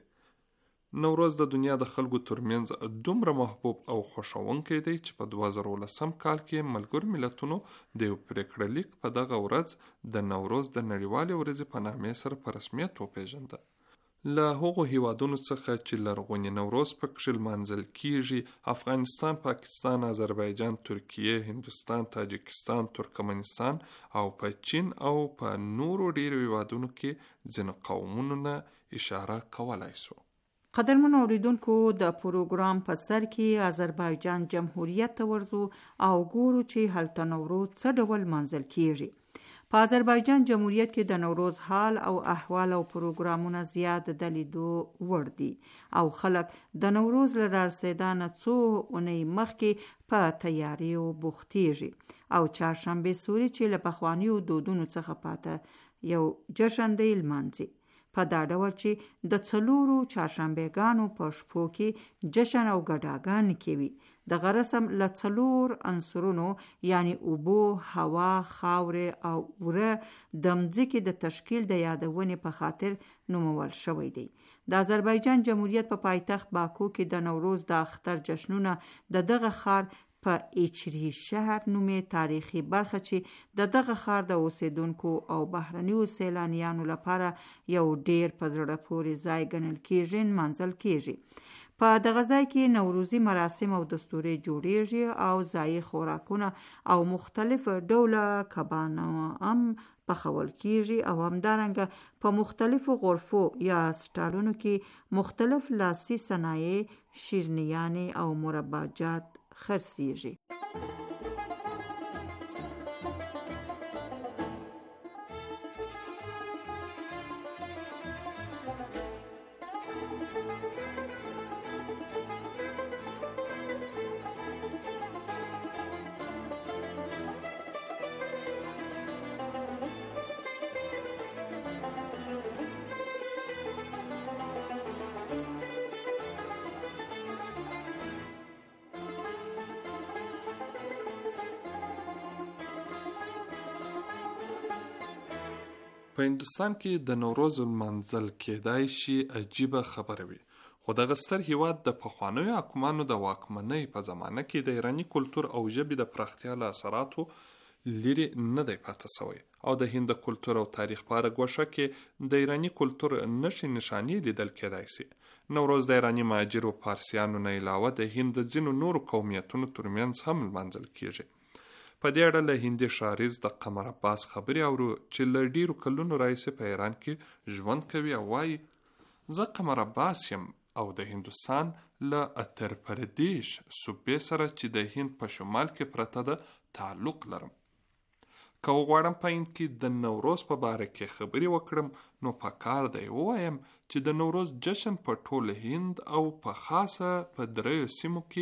نوروز د دنیا د خلکو ترمنځ دومره محبوب او خوښونکی دی چې په 2019 کال کې ملګرو ملتونو د یو پریکړه لیک په دغه ورځ د نوروز د نړیوالې ورځې په نامې سره په رسمیت وپیژنده. له هغو هیوادونو څخه چې لرغوني نوروز پکې لمانځل کیږي افغانستان، پاکستان، آذربایجان، ترکیه، هندوستان، تاجکستان، ترکمنستان او په چین او په نورو ډیرو هیوادونو کې ځینو قومونو نه اشاره کولای شو. قدرمنو اوریدونکو، د پروګرام په سر کې آذربایجان جمهوریت ته ورځو او ګورو چې هلته نوروز څه ډول منځل کیږي. په آذربایجان جمهوریت کې د نوروز حال او احوال او پروګرامونه زیات د لیدو وړ دي او خلک د نوروز له رارسېدانه څو اونۍ مخکې په تیاریو بوختیږي او چهارشنبې سوري چې له پخوانیو دودونو څخه پاته یو جشن دی لمانځي. په دا ډول چې د 4 چهارشنبهګانو په شپو کې جشن او ګډاګانې کوي. دغه رسم له 4 عنصرونو یعنی اوبو، هوا، خاورې او اوره د مځکې د تشکیل د یادونې په خاطر نومول شوی دی. د آذربایجان جمهوریت په پایتخت باکو کې د نوروز د اختر جشنونه د دغه ښار په ایچری شهر نومې تاریخي برخه چې د دغه ښار د اوسیدونکو او بهرنیو سیلانیانو لپاره یو ډیر په زړه پورې ځای ګڼل کیږي منځل کیږي. په دغه ځای کې نوروزي مراسم او دستوري جوړیږي او ځای خوراکونه او مختلف ډوله کبانو هم پخول کیږي او همدارنګه په مختلفو غرفو یا سټالونو کې مختلف لاسي صنایع، شیرنیانې او مرباجات خرڅیږي. په هندوستان کې د نوروز منځل کېدای شي عجیبه خبره وي، خو دغه ستر هیواد د پخوانیو حکمانو د واکمنۍ په زمانه کې د ایرانی کلتور او ژبې د پراختیا له اثراتو لري نه دی پاتې شوی او د هند کلتور او تاریخ په اړه ګوښه کې د ایرانی کلتور نښې نښانې لیدل کېدای شي. نوروز د ایرانی مهاجرو پارسیانو نه علاوه د هند د ځینو نورو قومیتونو ترمنځ هم لمانځل کیږي. په دې اړه له هندي شاعر د قمر عباس خبرې اورو چې له ډیرو کلونو راهیسې په ایران کې ژوند کوي او وایي زه قمر عباس یم او د هندوستان له اتر پردیش صوبې سره چې د هند په شمال کې پرته ده تعلق لرم. که وغواړم په هند کې د نوروز په باره کې خبرې وکړم نو په کار دی ووایم چې د نوروز جشن په ټول هند او په خاصه په 3 سیمو کې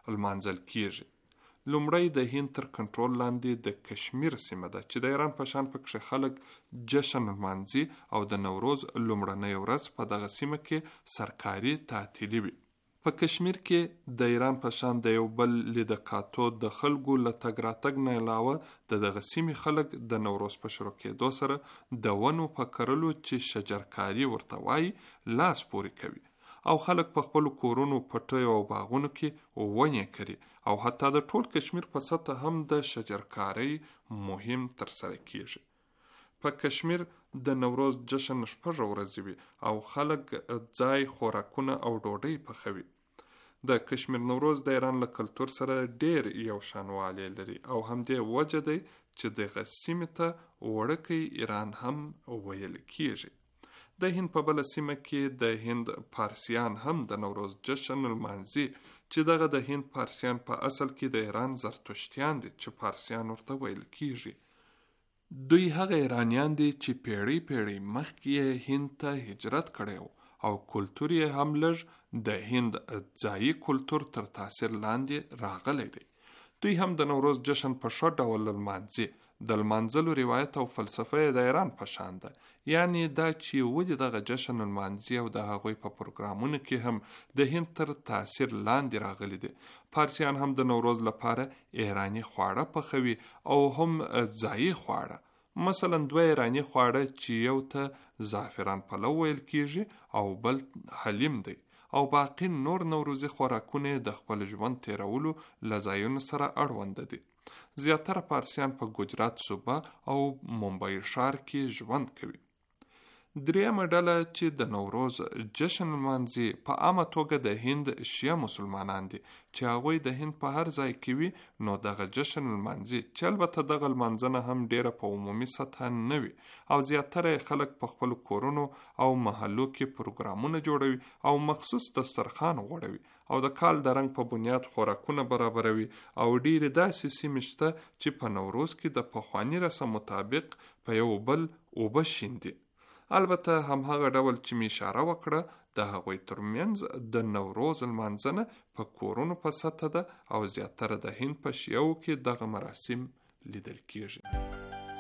لمانځل کیږي. لومړی د هند تر کنټرول لاندې د کشمیر سیمه ده چې د ایران په شان پکې خلک جشن لمانځي او د نوروز لومړنۍ ورځ په دغه سیمه کې سرکاري تعطیلي وي. په کشمیر کې د ایران په شان د یو بل لیدکاتو د خلکو له تګ راتګ نه علاوه د دغه سیمې خلک د نوروز په شروع کېدو سره د ونو په کرلو چې شجرکاري ورته وایي لاس پورې کوي او خلک په خپلو کورونو، پټیو او باغونو کې ونې کري او حتی د ټول کشمیر په سطح هم د شجرکارۍ مهم ترسره کیږي. په کشمیر د نوروز جشن 6 ورځې وي او خلک ځای خوراکونه او ډوډۍ پخوي. د کشمیر نوروز د ایران له کلتور سره ډیر یو شانوالی لري او همدې وجه دی چې دغه سیمې ته وړوکی ایران هم ویل کیږي. د هند په بله سیمه کې د هند پارسیان هم د نوروز جشن لمانځي چې دغه د هند پارسیان په اصل کې د ایران زرتشتیان دي چې پارسیان ورته ویل کیږي. دوی هغه ایرانیان دي چې پیړۍ پیړۍ مخکې هند ته هجرت کړی او کلتور یې هم لږ د هند ځایي کلتور تر تاثیر لاندې راغلی دی. دوی هم د نوروز جشن په ښه ډول لمانځي. د لمانځلو روایت او فلسفه د ایران په شان ده، یعنی دا چې ودې دغه جشن لمانځي او د هغوی په پروګرامونو کې هم د هند تر تاثیر لاندې راغلي دي. پارسیان هم د نوروز لپاره ایرانی خواړه پخوي او هم ځایي خواړه. مثلا 2 ایرانی خواړه چې یو ته زعفران پلو ویل کیږي او بل حلیم دی او باقی نور نوروزي خوراکونه د خپل ژوند تیرولو له ځایونو سره اړوند دي. زیاتره پارسیان په ګجرات صوبه او ممبئی ښار کې ژوند کوي. درېیمه ډله چې د نوروز جشن لمانځي په عامه توګه د هند شیعه مسلمانان دي چې هغوی د هند په هر ځای کې وي نو دغه جشن لمانځي چې البته دغه لمانځنه هم ډیره په عمومي سطح نه وي او زیاتره خلک په خپلو کورونو او محلو کې پروګرامونه جوړوي او مخصوص دسترخوان غوړوي او د کال د رنګ په بنیاد خوراکونه برابروي او ډیرې داسې سیمې شته چې په نوروز کې د پخواني رسم مطابق په یو بل اوبه شیندي. البته همهغه ډول چې می اشاره وکړه د هغوی ترمنځ د نوروز لمانځنه په کورونو په سطح ده او زیاتره د هند په شیعو کې دغه مراسم لیدل کیږي.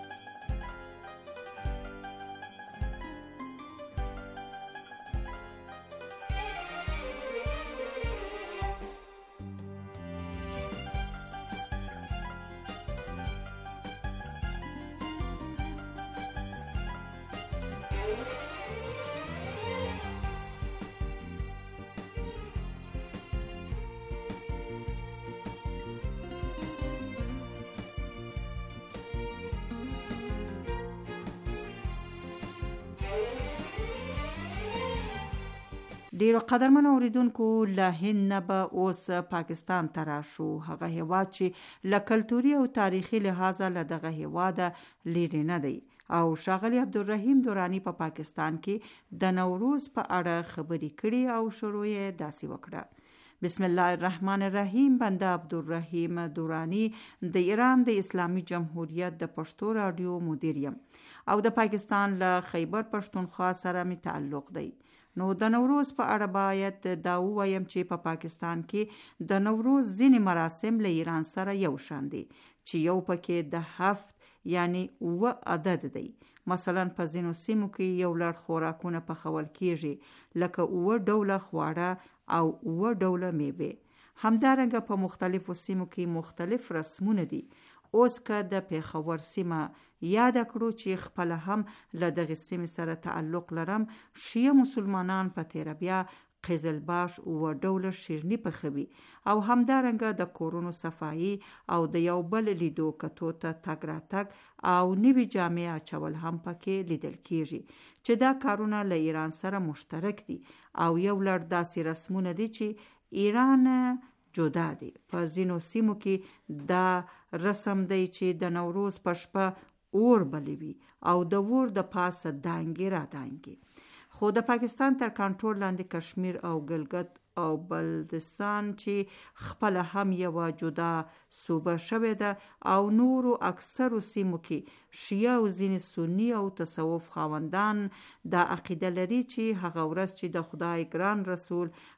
ډیرو قدرمنو اوریدونکو له هند نه به اوس پاکستان ته راشو. هغه هیواد چې له کلتوري او تاریخي لحاظه له دغه هیواده لرې نه دی او ښاغلي عبدالرحیم دورانی په پاکستان کې د نوروز په اړه خبرې کړي او شروع یې داسې وکړه. بسم الله الرحمن الرحیم. بنده عبدالرحیم دورانی د ایران د اسلامی جمهوریت د پښتو رادیو مدیر یم او د پاکستان له خیبر پښتونخوا سره می تعلق دی. نو د نوروز په اړه باید دا ووایم چې په پاکستان کې د نوروز ځینې مراسم له ایران سره یو شان دي چې یو پکې د 7 یعنی 9 عدد دی. مثلا په ځینو سیمو کې یو لړ خوراکونه پخول کیږي لکه 9 ډوله خواړه او 9 ډوله میوه. همدارنګه په مختلفو سیمو کې مختلف رسمونه دي. اوس که د پیښور سیمه یاد کړو چې خپل هم له دغه سیمې سره تعلق لرم، شیعه مسلمانان په تیره بیا قزلباش او ډوله شیرنی پخوي او همدارنګه د کورونو صفایی او د یو بل لیدو کتو ته تګ راتګ او نوی جامې اچول هم پکې لیدل کیږي چې دا کارونه له ایران سره مشترک دي او یو لړ داسې رسمونه دي چې ایران جدا دی. په ځینو سیمو کې دا رسم دی چې د نوروز په شپه اور بلوي او د اور د پاسه دانګي را دانګي. خو د پاکستان تر کنټرول لاندې کشمیر او ګلګت او بلدستان چې خپل هم یو جدا صوبه شوه ده او نورو اکثرو سیمو کې شیعه او ځینې سنی او تصوف خاوندان دا عقیده لري چې هغه ورځ چې د خدای ګران رسول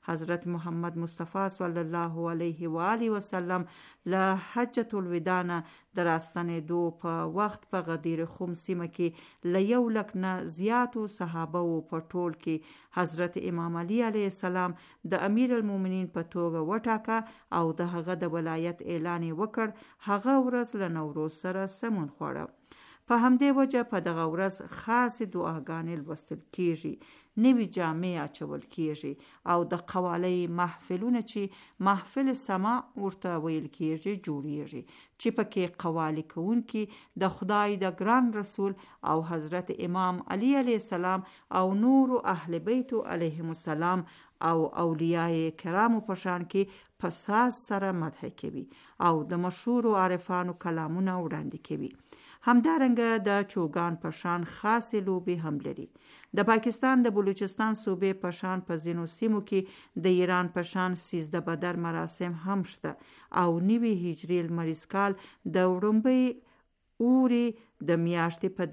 حضرت محمد مصطفی صلی الله علیه و آله وسلم له حجۃ الوداع نه د راستنېدو په وخت په غدیر خم سیمه کې له 100,000 نه زیاتو صحابه وو په ټول کې حضرت امام علی علیه السلام د امیر المؤمنین په توګه وټاکه او د هغه د ولایت اعلان وکړ. هغه ورځ له نوروز سره سمون خوړه. په همدې وجه په دغه ورځ خاص دعاګانې لوستل کیږي، نوی جامې اچول کیږي او د قوالۍ محفلونه چې محفل سما ورته ویل کیږي جوړیږي، چې پکې قوالی کوونکي د خدای د ګران رسول او حضرت امام علی علیه السلام او نور اهل بیت علیهم السلام او اولیاء کرامو په شان کې په ساز سره مدح کوي او د مشهور عارفانو کلامونه وړاندې کوي. همدارنګه د چوگان په شان خاصې لوبې هم لري. د پاکستان د بلوچستان صوبې په شان په ځینو سیمو کې د ایران په شان 13 بدر مراسم هم شته او نوي هجري لمریز کال د وړومبۍ اوري د میاشتې په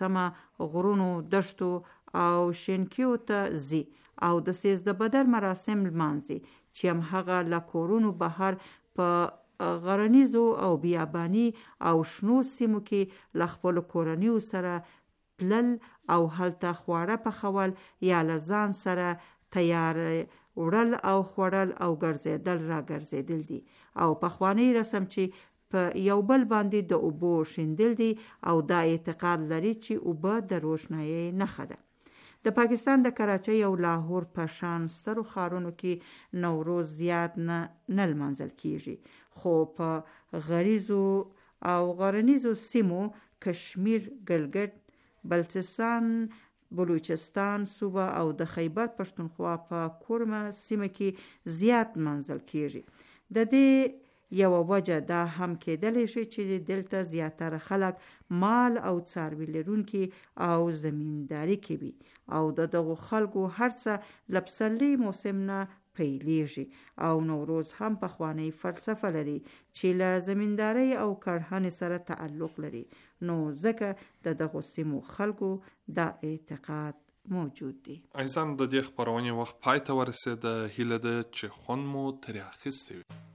14 غرونو دشتو او شینکیو ته ځي او د 13 بدر مراسم لمانځي چې هم هغه له کورونو بهر په غرنیزو او بیابانی او شنو سیمو کې له خپلو کورنیو سره تلل او هلته خواړه پخول یا له ځان سره تیار وړل او خوړل او ګرځېدل را ګرځېدل دي او پخوانی رسم چې په یو بل باندې د اوبو شیندل دي او دا اعتقاد لري چې اوبه د روشنایي نښه ده. د پاکستان د کراچۍ او لاهور په شان سترو ښارونو کې نوروز زیات نه لمانځل کیږي، خو په غریزو او غرنیزو سیمو کشمیر، ګلګت، بلتستان، بلوچستان صوبه او د خیبر پښتونخوا په کورمه سیمه کې زیات منځل کیږي. د دې یو وجه دا هم کېدلی شي چې دلته زیاتره خلک مال او څاروي لرونکي او زمینداری کوي او دغه خلکو هرڅه له پسرلي موسم نه پیلیږي او نوروز هم پخوانی فلسفه لري چې له زمینداری او کرهنې سره تعلق لري، نو ځکه دغه سیمو خلکو دا اعتقاد موجود دی. عزیزان، د دې خپرونې وخت پای ته ورسېده. هیله ده چې خوند مو ترې اخیستی وي.